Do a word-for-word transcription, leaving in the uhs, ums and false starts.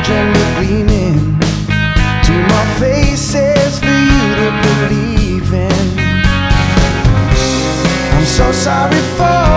gender gleaming, two more faces for you to believe in. I'm so sorry for